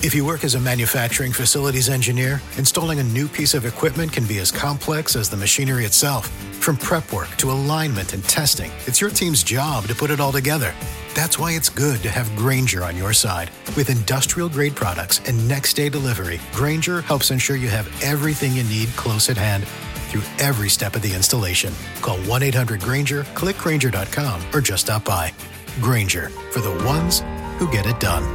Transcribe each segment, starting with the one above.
If you work as a manufacturing facilities engineer, installing a new piece of equipment can be as complex as the machinery itself. From prep work to alignment and testing, it's your team's job to put it all together. That's why it's good to have Grainger on your side. With industrial-grade products and next-day delivery, Grainger helps ensure you have everything you need close at hand through every step of the installation. Call 1-800-GRAINGER, click Grainger.com, or just stop by. Grainger, for the ones who get it done.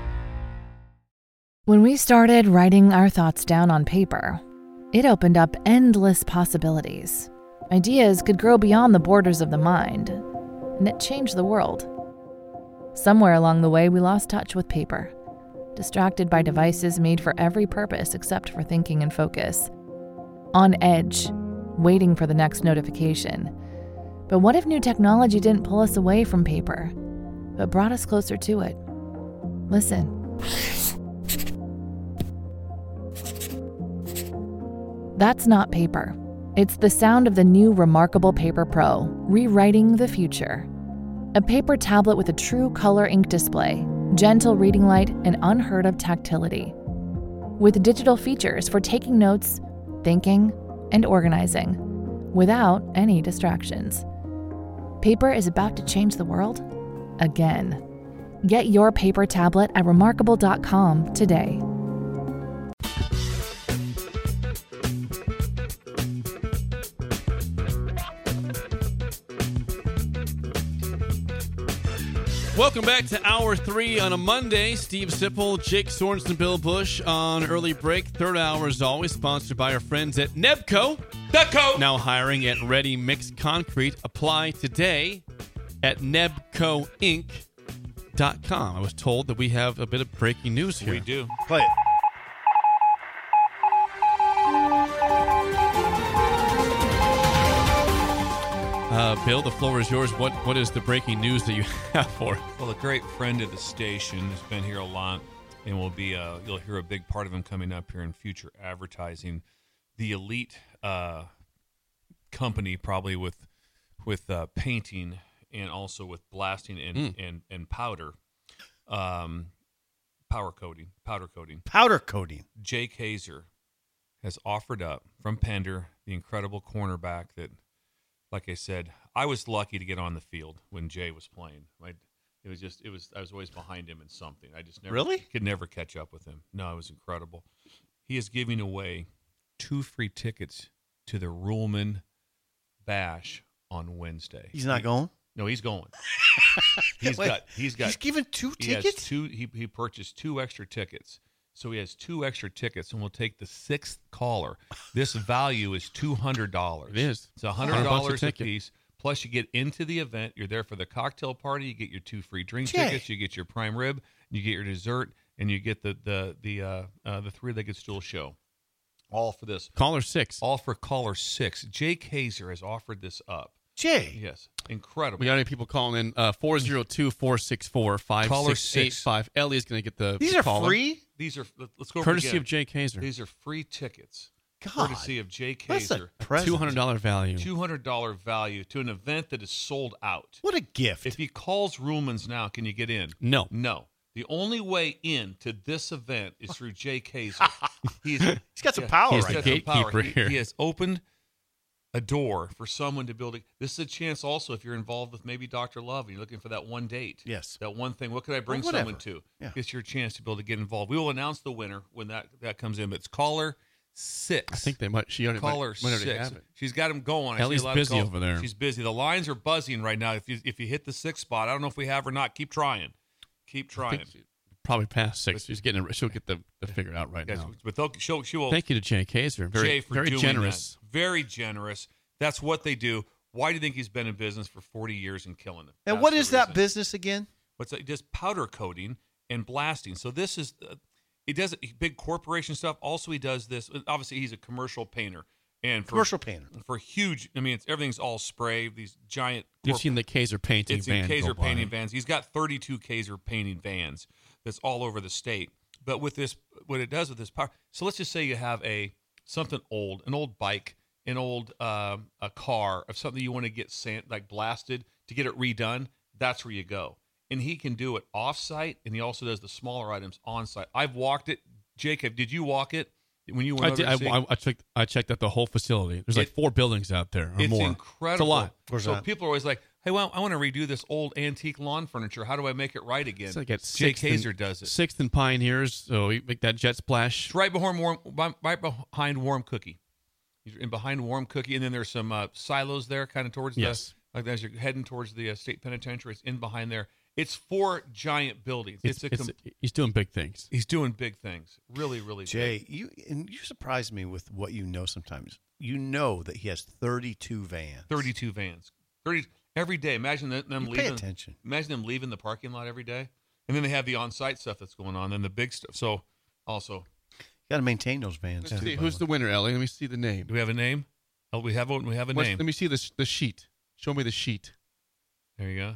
When we started writing our thoughts down on paper, it opened up endless possibilities. Ideas could grow beyond the borders of the mind, and it changed the world. Somewhere along the way, we lost touch with paper, distracted by devices made for every purpose except for thinking and focus. On edge, waiting for the next notification. But what if new technology didn't pull us away from paper, but brought us closer to it? Listen. That's not paper. It's the sound of the new Remarkable Paper Pro, rewriting the future. A paper tablet with a true color ink display, gentle reading light, and unheard of tactility. With digital features for taking notes, thinking, and organizing, without any distractions. Paper is about to change the world again. Get your paper tablet at remarkable.com today. Welcome back to Hour 3 on a Monday. Steve Sipple, Jake Sorensen, Bill Bush on early break. Third hour, as always, sponsored by our friends at Nebco. Now hiring at Ready Mix Concrete. Apply today at nebcoinc.com. I was told that we have a bit of breaking news here. We do. Play it. Bill, the floor is yours. What is the breaking news that you have for us? Well, a great friend of the station has been here a lot, and will be you'll hear a big part of him coming up here in future advertising. The Elite company, probably with painting and also with blasting and powder, powder coating. Powder coating. Jake Hazer has offered up from Pender, the incredible cornerback that, like I said, I was lucky to get on the field when Jay was playing. Right? I was always behind him in something. I just could never catch up with him. No, it was incredible. He is giving away 2 free tickets to the Ruhlman Bash on Wednesday. He's not going? No, he's going. He's given 2 tickets? He purchased 2 extra tickets. So he has 2 extra tickets, and we'll take the 6th caller. This value is $200. It is. It's $100 a piece. Plus, you get into the event. You're there for the cocktail party. You get your 2 free drink tickets. You get your prime rib. You get your dessert, and you get the 3-legged stool show. All for this. Caller 6. All for caller 6. Jake Hazer has offered this up. Jay. Yes. Incredible. We got any people calling in? 402-464-5685. Ellie is going to get the These are caller. Free? These are, let's go over courtesy again. of Jake Hazer. These are free tickets. God. Courtesy of Jake That's Hazer. a present. $200 value. $200 value to an event that is sold out. What a gift. If he calls Ruhlman's now, can you get in? No. The only way in to this event is through Jake Hazer. He's got some power He's right the now. gatekeeper here. He has opened a door for someone to build. This is a chance also if you're involved with maybe Dr. Love and you're looking for that one date. Yes. That one thing. What could I bring Well, whatever. someone to? Yeah. It's your chance to be able to get involved. We will announce the winner when that comes in. But it's caller 6. I think they might. She already Caller might already 6. have it. She's got him going. I see Ellie's a lot of busy calls. over there. She's busy. The lines are buzzing right now. If you hit the 6th spot, I don't know if we have or not. Keep trying. Keep I trying. think probably past 6. She's getting it. She'll get the figure out right Yes, now. but she will. Thank you to Jake Hazer. Jay for very doing generous. that. Very generous. That's what they do. Why do you think he's been in business for 40 years and killing it? And That's what the is that reason. business again? What's that? Just powder coating and blasting. So this is he does big corporation stuff. Also, he does this. Obviously, he's a commercial painter and Commercial painter. for huge. I mean, everything's all spray. These giant. You've seen the Kaiser painting It's in van Kaiser go by. painting vans. He's got 32 Kaiser painting vans that's all over the state. But with this, what it does with this power. So let's just say you have something old, an old bike, an old a car of something you want to get blasted to get it redone. That's where you go. and he can do it off-site, and he also does the smaller items on-site. I've walked it. Jacob, did you walk it when you went I did. I checked out the whole facility. There's like 4 buildings out there or it's more. Incredible. It's a lot. So people are always like, hey, well, I want to redo this old antique lawn furniture. How do I make it right again? It's like at Jake Hazer does it. 6th and Pioneers, so you make that jet splash. It's right behind Warm Cookie. And behind Warm Cookie, and then there's some silos there kind of towards yes. Like as you're heading towards the state penitentiary. It's in behind there. It's 4 giant buildings. He's doing big things. He's doing big things. Really, really Jay, big. you surprise me with what you know sometimes. You know that he has 32 vans. 32 vans. 30 every day. Imagine them leaving. Pay attention. Imagine them leaving the parking lot every day. And then they have the on-site stuff that's going on, and the big stuff. So also, you got to maintain those vans. Let's see, who's the winner, Ellie? Let me see the name. Do we have a name? Oh, we have a name. Let me see the sheet. Show me the sheet. There you go.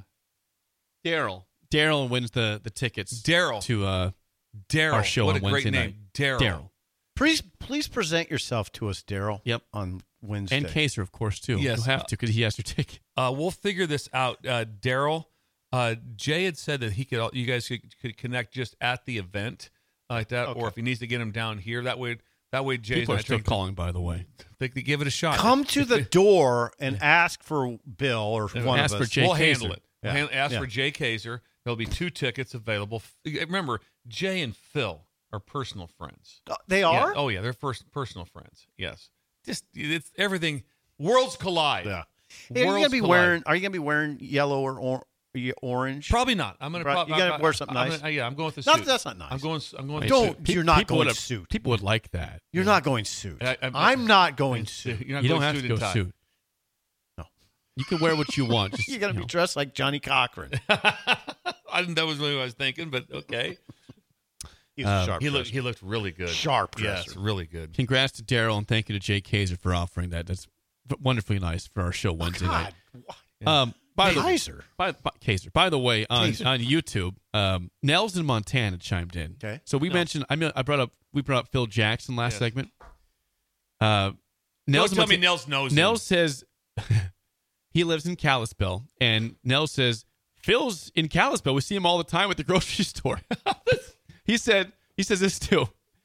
Daryl wins the tickets. Daryl to Daryl. Our show what on a great Wednesday name. night. Daryl. Please present yourself to us, Daryl. Yep. On Wednesday. And Kaser, of course, too. Yes. You'll have to because he has your ticket. We'll figure this out. Daryl, Jay had said that you guys could connect just at the event like that, Okay. or if he needs to get him down here, that way Jay's People are not still taking- calling, by the way. They give it a shot. Come to the door and ask for Bill or one Ask of for us. Jay We'll Kaser. handle it. Yeah. Ask Yeah. for Jay Kaser. There'll be 2 tickets available. Remember, Jay and Phil are personal friends. They are? Yeah. Oh, yeah. They're personal friends. Yes. Just it's everything. Worlds collide. Yeah. Hey, are you gonna be wearing yellow or orange? Probably not. I'm gonna. Right. You gotta wear something nice. I'm going with the Not suit. that that's not nice. I'm going. Don't. You're not People going would- suit. People would like that. You're not going suit. I'm not going suit. You're not You don't going have suit to go and tie. suit. No. You can wear what you want. Just, You got to be know. dressed like Johnny Cochran. That was really what I was thinking, but okay. He's a sharp He dresser. looked really good. Sharp Yes, dresser. really good. Congrats to Daryl and thank you to Jay Kaser for offering that. That's wonderfully nice for our show Wednesday night. By the way, Kaiser. Kaser. By the way, on YouTube, Nels in Montana chimed in. Okay. So we mentioned. We brought up Phil Jackson last segment. Nels Don't tell me Nels knows. Nels says he lives in Kalispell, and Nels says Phil's in Kalispell. We see him all the time at the grocery store. He says this too.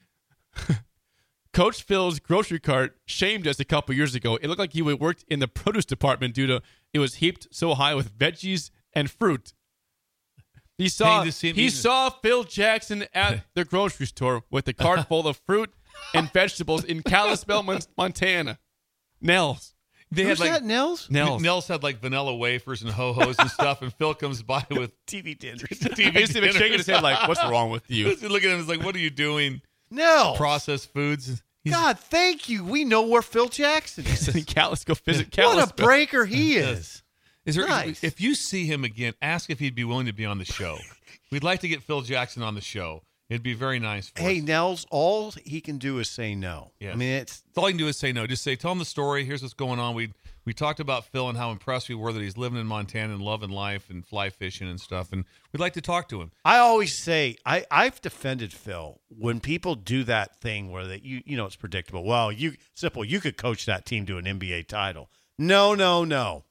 Coach Phil's grocery cart shamed us a couple years ago. It looked like he worked in the produce department due to it was heaped so high with veggies and fruit. He saw Phil Jackson at the grocery store with a cart full of fruit and vegetables in Kalispell, Montana. Nels. Who's that, Nels? Nels had like vanilla wafers and ho-hos and stuff, and Phil comes by with TV dinners. He's shaking his head like, what's wrong with you? Look at him, he's like, what are you doing? Nels. Processed foods. God, thank you. We know where Phil Jackson is. He's in Kalispell. Visit Kalispell. What a breaker he is. Nice. If you see him again, ask if he'd be willing to be on the show. We'd like to get Phil Jackson on the show. It'd be very nice for Hey, us. Nels, all he can do is say no. Yes. I mean, it's all he can do is say no. Just say, tell him the story. Here's what's going on. We talked about Phil and how impressed we were that he's living in Montana and loving life and fly fishing and stuff. And we'd like to talk to him. I always say I've defended Phil when people do that thing where that you know it's predictable. Well, you could coach that team to an NBA title. No. All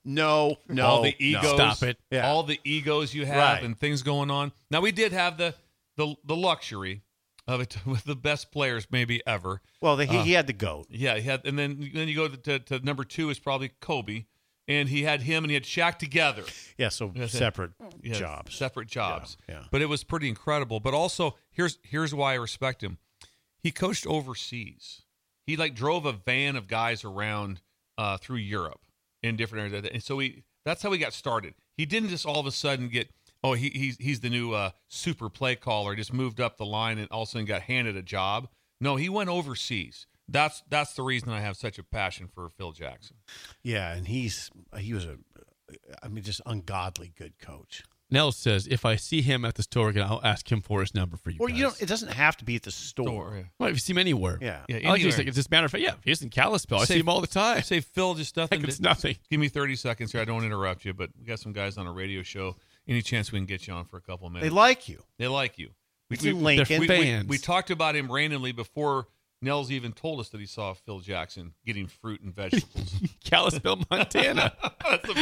the egos. Stop it. Yeah. All the egos you have Right. and things going on. Now, we did have the luxury of it with the best players maybe ever. Well, he had the GOAT. Yeah, he had, and then you go to number 2 is probably Kobe, and he had him and he had Shaq together. Yeah, so Yes, separate Yeah, jobs. separate jobs. Yeah. But it was pretty incredible. But also, here's why I respect him. He coached overseas. He drove a van of guys around through Europe in different areas, and so that's how he got started. He didn't just all of a sudden get. Oh, he's the new super play caller. Just moved up the line and all of a sudden got handed a job. No, he went overseas. That's the reason I have such a passion for Phil Jackson. Yeah, and he was just ungodly good coach. Nels says, if I see him at the store again, I'll ask him for his number for you Or guys. it doesn't have to be at the store. Yeah. Well, if you see him anywhere. Yeah. Yeah, I like to anywhere. just matter of fact, yeah, he's in Kalispell. I see him all the time. I say, Phil, just nothing. Heck, it's nothing. Give me 30 seconds here. I don't want to interrupt you, but we got some guys on a radio show. Any chance we can get you on for a couple of minutes? They like you. They like you. It's in Lincoln. They're fans. We talked about him randomly before Nels even told us that he saw Phil Jackson getting fruit and vegetables. Kalispell, Montana. That's the best.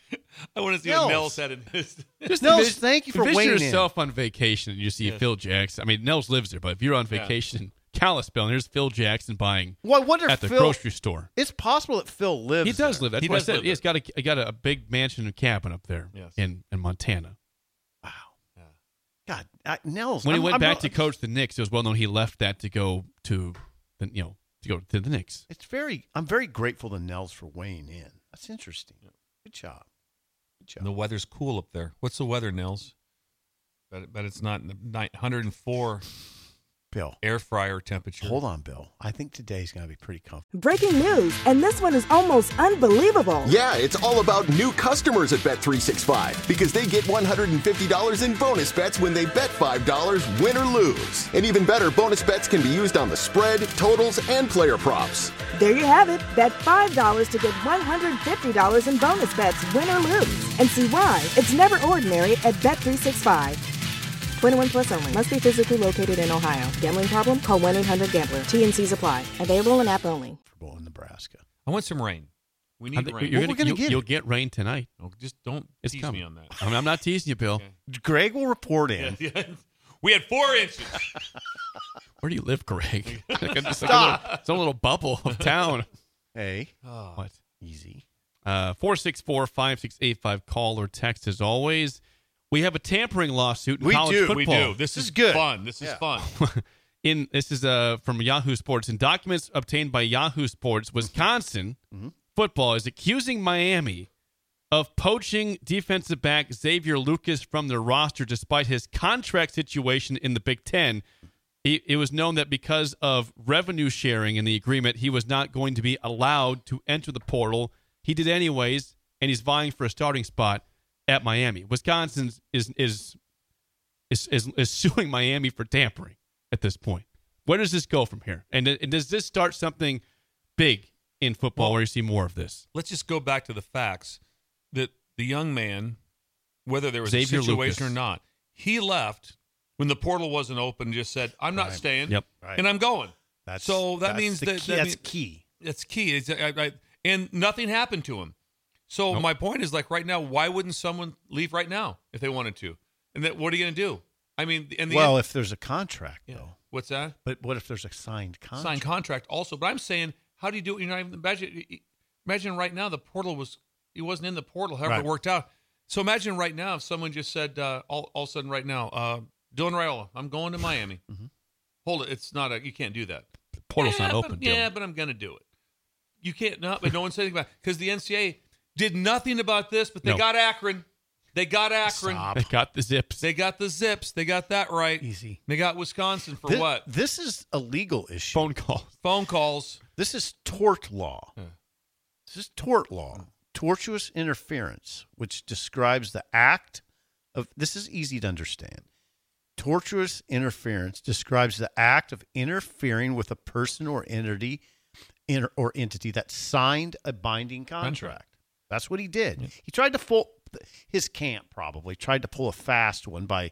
I want to see Nels. what Nels had in his. Just Nels, thank you for envision weighing in. yourself on vacation and you see Phil Jackson. I mean, Nels lives there, but if you're on vacation, Kalispell, and there's Phil Jackson buying Well, I wonder at if the Phil, grocery store. It's possible that Phil lives He does there. live. That's He what I does said. live He's got a big mansion and cabin up there Yes. in Montana. Wow. God, Nels. When he went I'm back not- to coach the Knicks, it was well known he left that to go to the the Knicks. I'm very grateful to Nels for weighing in. That's interesting. Good job. Good job. The weather's cool up there. What's the weather, Nels? But it's not 104 Bill. air fryer temperature. Hold on, Bill. I think today's going to be pretty comfortable. Breaking news, and this one is almost unbelievable. Yeah, it's all about new customers at Bet365 because they get $150 in bonus bets when they bet $5, win or lose. And even better, bonus bets can be used on the spread, totals, and player props. There you have it. Bet $5 to get $150 in bonus bets, win or lose. And see why it's never ordinary at Bet365. 21 plus only. Must be physically located in Ohio. Gambling problem? Call 1-800-GAMBLER. T&Cs apply. Available in app only. In Nebraska. I want some rain. We I need think rain. you'll get rain tonight. Oh, just don't It's tease coming me on that. I mean, I'm not teasing you, Bill. Greg will report in. We had 4 inches. Where do you live, Greg? Stop. Some little bubble of town. Hey, What? easy. 464-5685. Call or text as always. We have a tampering lawsuit in We college do. football. We do. This is good. fun. This is fun. This is from Yahoo Sports. In documents obtained by Yahoo Sports, Wisconsin football is accusing Miami of poaching defensive back Xavier Lucas from their roster despite his contract situation in the Big Ten. It was known that because of revenue sharing in the agreement, he was not going to be allowed to enter the portal. He did anyways, and he's vying for a starting spot at Miami. Wisconsin is suing Miami for tampering at this point. Where does this go from here? And does this start something big in football where you see more of this? Let's just go back to the facts that the young man, whether there was Xavier a situation Lucas. or not, he left when the portal wasn't open, just said, I'm not staying, Yep. and I'm going. That's means the that key. that That's mean- key. That's key. And nothing happened to him. So my point is, like, right now, why wouldn't someone leave right now if they wanted to? And what are you going to do? I mean, If there's a contract, though. what's that? But what if there's a signed contract? Signed contract also. But I'm saying, how do you do it? You're not even imagine right now the portal he wasn't in the portal. However, Right. it worked out. So imagine right now if someone just said all of a sudden right now, Dylan Raiola, I'm going to Miami. Hold it, it's not you can't do that. The portal's not open. Yeah, but I'm going to do it. You can't not, but no one said anything about it because the NCAA did nothing about this. But they No. got Akron. They got Akron. Stop. They got the zips. They got the zips. They got that right. Easy. They got Wisconsin for Thi- what? This is a legal issue. Phone calls. Phone calls. This is tort law. Yeah. This is tort law. Tortuous interference, which describes the act of, this is easy to understand. Tortuous interference describes the act of interfering with a person or entity that signed a binding contract. That's what he did. Yeah. He tried to his camp probably tried to pull a fast one by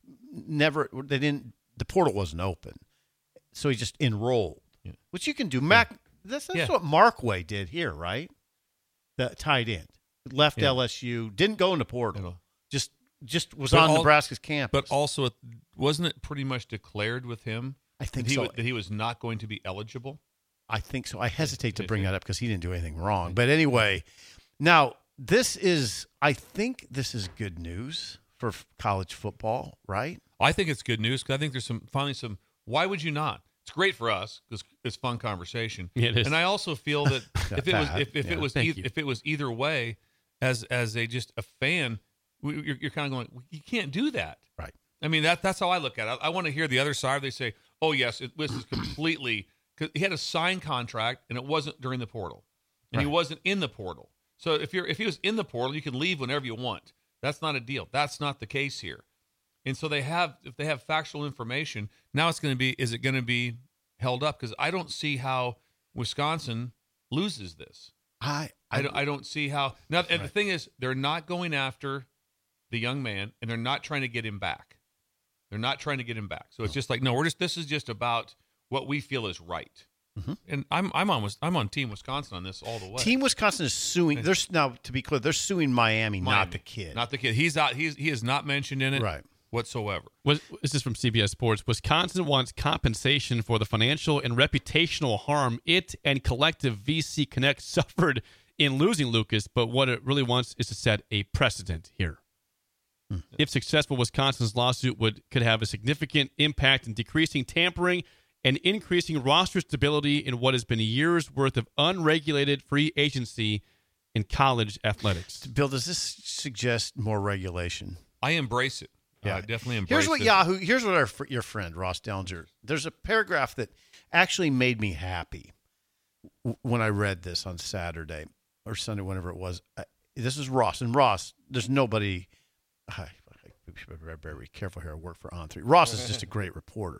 the portal wasn't open. So he just enrolled, which you can do. That's what Markway did here, right? The tight end left LSU, didn't go in the portal, just was on Nebraska's campus. But also, wasn't it pretty much declared with him? I think that he was not going to be eligible. I think so. I hesitate to bring that up because he didn't do anything wrong. But anyway, now I think this is good news for college football, right? I think it's good news because I think there's finally some. Why would you not? It's great for us because it's fun conversation. Yeah, it is. And I also feel that if it was either way, as just a fan, you're kind of going, you can't do that, right? I mean that's how I look at it. I want to hear the other side. They say, oh yes, this is completely because he had a signed contract and it wasn't during the portal, and he wasn't in the portal. So if he was in the portal, you can leave whenever you want. That's not a deal. That's not the case here. And so if they have factual information, now is it going to be held up? Because I don't see how Wisconsin loses this. I don't see how. Now, and the thing is, they're not going after the young man, and they're not trying to get him back. They're not trying to get him back. So it's just like, no, this is just about what we feel is right. And I'm on Team Wisconsin on this all the way. Team Wisconsin is suing. Now, to be clear, they're suing Miami, not the kid. Not the kid. He is not mentioned in it whatsoever. This is from CBS Sports. Wisconsin wants compensation for the financial and reputational harm it and Collective VC Connect suffered in losing Lucas, but what it really wants is to set a precedent here. If successful, Wisconsin's lawsuit could have a significant impact in decreasing tampering and increasing roster stability in what has been a year's worth of unregulated free agency in college athletics. Bill, does this suggest more regulation? I embrace it. Yeah, definitely embrace it. Here's what your friend, Ross Dellinger, there's a paragraph that actually made me happy when I read this on Saturday or Sunday, whenever it was. This is Ross. And Ross, there's nobody... I better be careful here. I work for On3. Ross is just a great reporter.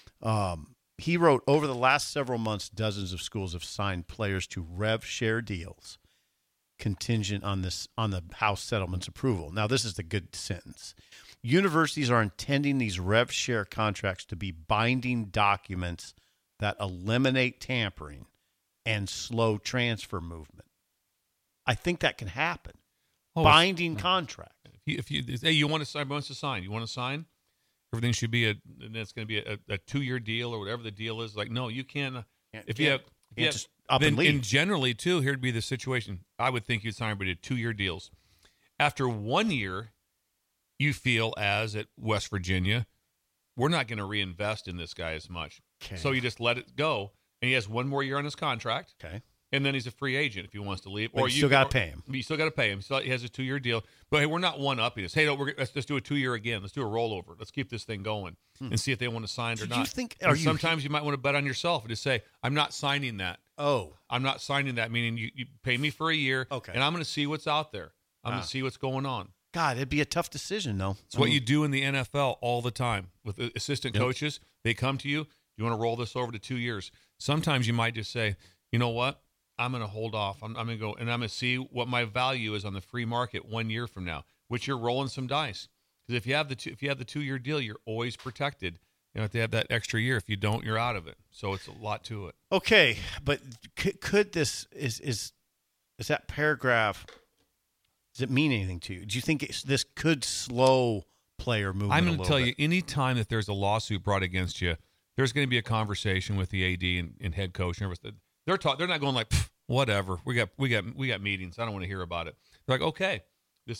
He wrote, over the last several months, dozens of schools have signed players to rev share deals contingent on the House settlement's approval. Now, this is the good sentence. Universities are intending these rev share contracts to be binding documents that eliminate tampering and slow transfer movement. I think that can happen. Binding contract. If you want to sign, you want to sign, everything should be it's going to be a 2-year deal or whatever the deal is. Like, no, you can't. If you have just up and leave. And generally too, here'd be the situation. I would think you'd sign everybody to 2-year deals. After 1 year, you feel as at West Virginia, we're not going to reinvest in this guy as much. Okay. So you just let it go, and he has 1 more year on his contract. Okay. And then he's a free agent if he wants to leave. But you still got to pay him. You still got to pay him. So he has a 2-year deal. But hey, we're not one-upping this. Hey, no, let's do a 2-year again. Let's do a rollover. Let's keep this thing going and see if they want to sign it or not. Sometimes you might want to bet on yourself and just say, I'm not signing that. Oh. I'm not signing that, meaning you pay me for a year, and I'm going to see what's out there. I'm going to see what's going on. God, it'd be a tough decision, though. It's what you do in the NFL all the time. With assistant coaches, they come to you, you want to roll this over to 2 years. Sometimes you might just say, you know what? I'm going to hold off. I'm going to go, and I'm going to see what my value is on the free market 1 year from now, which you're rolling some dice. Because if you have the 2-year deal, you're always protected. You have to have that extra year. If you don't, you're out of it. So it's a lot to it. Okay, but could this is that paragraph? Does it mean anything to you? Do you think this could slow player movement? I'm going to tell you, any time that there's a lawsuit brought against you, there's going to be a conversation with the AD and head coach and everything. They're not going like, whatever. We got meetings. I don't want to hear about it. They're like, okay, this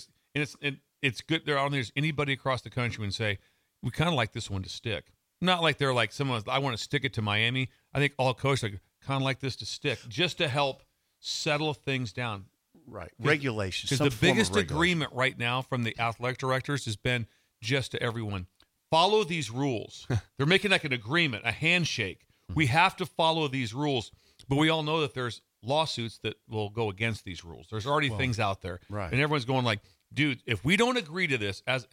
and it's good. There's anybody across the country and say, we kind of like this one to stick. Not like they're like someone. I want to stick it to Miami. I think all coaches like kind of like this to stick, just to help settle things down. Right, regulations. Because the biggest agreement right now from the athletic directors has been just to everyone follow these rules. They're making like an agreement, a handshake. We have to follow these rules, but we all know that there's lawsuits that will go against these rules. There's already things out there, right? And everyone's going like, dude, if we don't agree to this as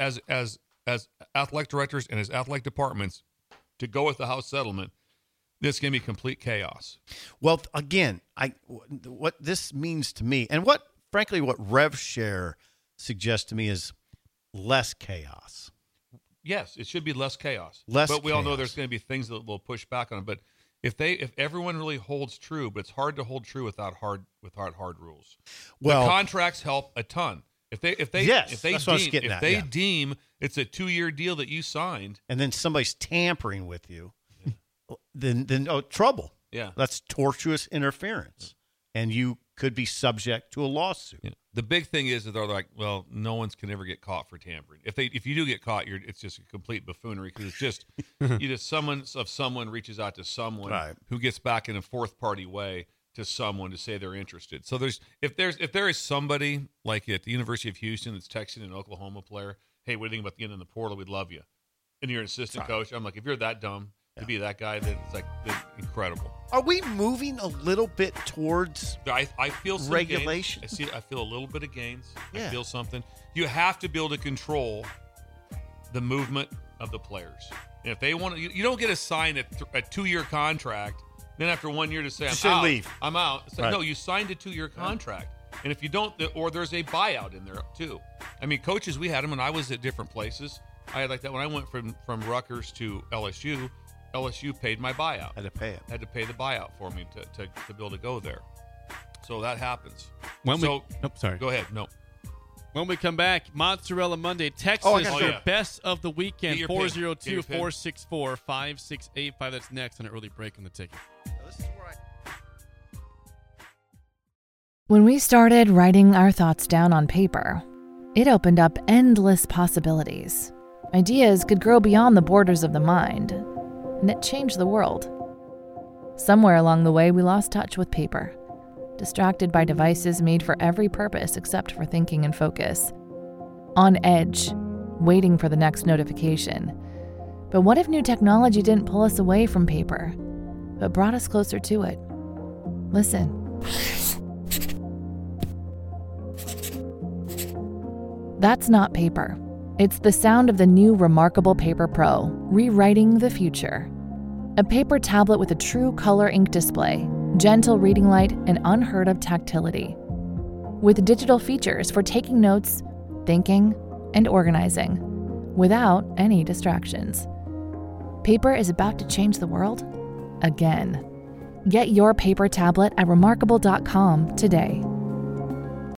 athletic directors and as athletic departments to go with the House settlement, this is going to be complete chaos. Well, again, what this means to me, and what Rev Share suggests to me is less chaos. Yes, it should be less chaos. But we all know there's going to be things that will push back on it. But if everyone really holds true, but it's hard to hold true without hard rules. Well, the contracts help a ton. If they deem it's a 2-year deal that you signed, and then somebody's tampering with you, then trouble. Yeah, that's tortuous interference, and you could be subject to a lawsuit. Yeah. The big thing is that they're like, well, no one's can ever get caught for tampering. If you do get caught, it's just a complete buffoonery because it's just someone reaches out to someone who gets back in a fourth party way to someone to say they're interested. So if there is somebody like at the University of Houston that's texting an Oklahoma player, hey, what do you think about getting in the portal? We'd love you. And you're an assistant coach. I'm like, if you're that dumb to be that guy, then it's like incredible. Are we moving a little bit towards I feel some regulation? Gains. I feel a little bit of gains. Yeah. I feel something. You have to be able to control the movement of the players. And if they want to, you don't get assigned a 2-year contract. Then after 1 year to say, I'm out. It's like, no, you signed a 2-year contract. And if you don't, or there's a buyout in there too. I mean, coaches, we had them when I was at different places. I had like that when I went from Rutgers to LSU. LSU paid my buyout. Had to pay it. Had to pay the buyout for me to be able to go there. So that happens. Sorry. Go ahead. No. When we come back, Mozzarella Monday, Texas, your best of the weekend, 402-464-5685. That's next on an early break on the ticket. When we started writing our thoughts down on paper, it opened up endless possibilities. Ideas could grow beyond the borders of the mind, and it changed the world. Somewhere along the way, we lost touch with paper, distracted by devices made for every purpose except for thinking and focus. On edge, waiting for the next notification. But what if new technology didn't pull us away from paper, but brought us closer to it? Listen. That's not paper. It's the sound of the new Remarkable Paper Pro, rewriting the future. A paper tablet with a true color ink display, gentle reading light, and unheard of tactility. With digital features for taking notes, thinking, and organizing, without any distractions. Paper is about to change the world again. Get your paper tablet at remarkable.com today.